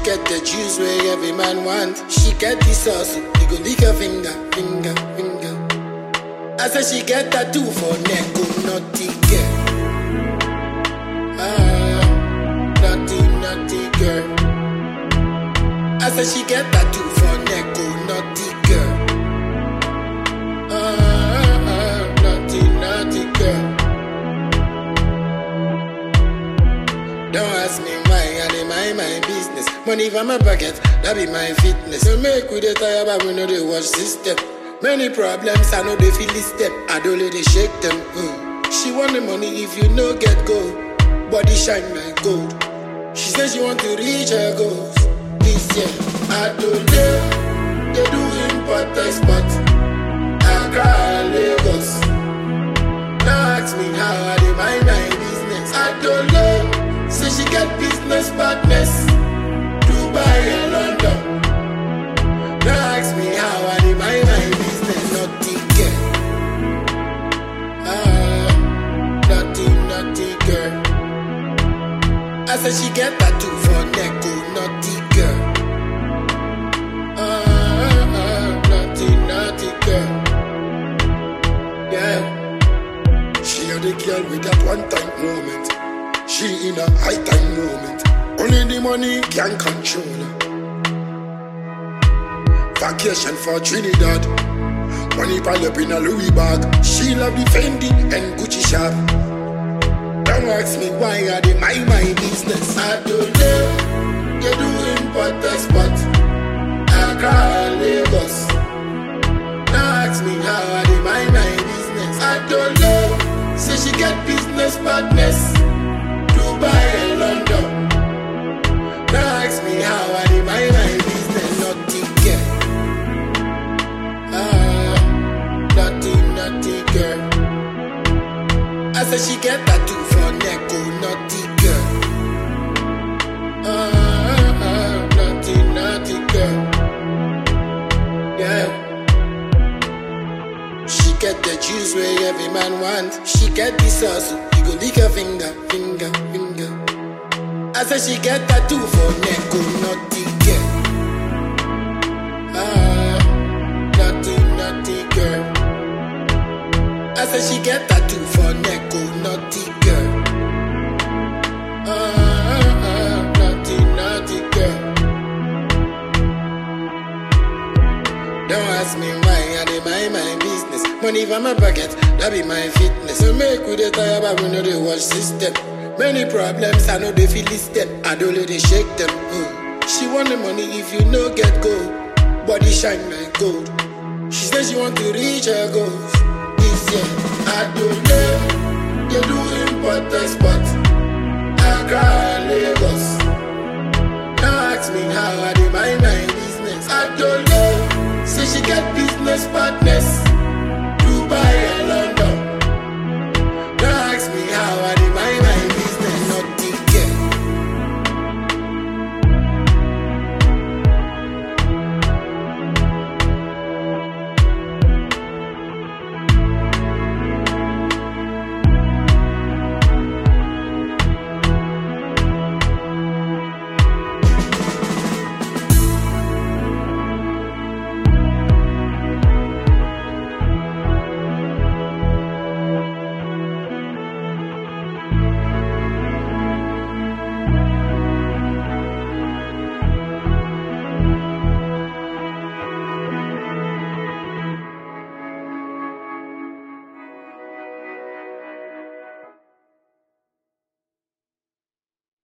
get the juice where every man want. She get the sauce, you go lick her finger. I said she get tattoo for neck, oh naughty girl. Naughty girl. I said she get tattoo for neck, oh naughty girl. Naughty girl. Don't ask me why, I dey mind my business. Money for my pocket, that be my fitness. So make we dey tire, but we know they watch system. Many problems, I know they feel this step. I don't let they shake them. She want the money if you no get gold. Body shine like gold. She says she want to reach her goals. This year, I don't know. They do import export. Accra, Lagos. Now ask me how I dey mind my business. I don't know. Say she get business partners. Dubai and London. Now ask me how I dey mind my business. Naughty girl. Naughty girl. I said she get tattoo for neck, oh naughty girl. Naughty girl. Yeah. She had the girl with that one time moment. She in a high time moment. Only the money can control her. Vacation for Trinidad. Money pile up in a Louis bag. She love the Fendi and Gucci shop. Don't ask me why I dey mind my business. I don't know. They do import export. Accra, Lagos. Now ask me how I dey mind my business. I don't know. Say she get business partners. Dubai and London. Now ask me how I dey mind my business. Naughty girl. Naughty girl. I said she get tattoo for neck, oh naughty girl. Naughty girl. Yeah. She get the juice where every man want. She get the sauce, you go lick her finger. I said she get tattoo for neck, oh naughty girl. Naughty girl. I said she get tattoo for neck, oh naughty girl. Naughty girl. Don't ask me why I dey mind my business. Money for my pocket, that be my fitness. So make we dey tire, but we know they watch system. Many problems, I know they feel this step. I don't let they shake them. She want the money if you no get gold. Body shine like gold. She says she want to reach her goals. This year, I don't know. They do import export. Accra, Lagos. Now ask me how I dey